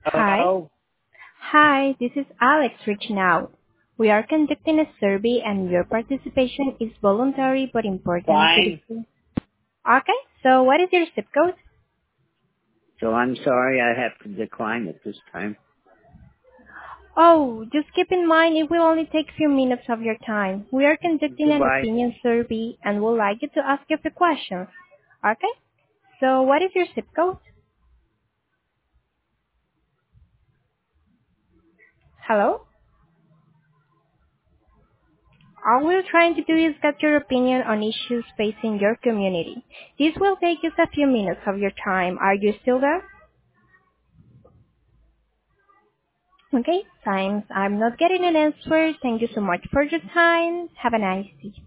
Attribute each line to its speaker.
Speaker 1: Hi.
Speaker 2: Hello?
Speaker 1: Hi, this is Alex reaching out. We are conducting a survey and your participation is voluntary but important to the
Speaker 2: Fine.
Speaker 1: team. Okay, so what is your zip code?
Speaker 2: So I'm sorry I have to decline at this time.
Speaker 1: Oh, just keep in mind it will only take few minutes of your time. We are conducting an
Speaker 2: Goodbye.
Speaker 1: opinion survey and would like you to ask a few questions. Okay, so what is your zip code? Hello? All we're trying to do is get your opinion on issues facing your community. This will take just a few minutes of your time. Are you still there? Okay, thanks. I'm not getting an answer. Thank you so much for your time. Have a nice day.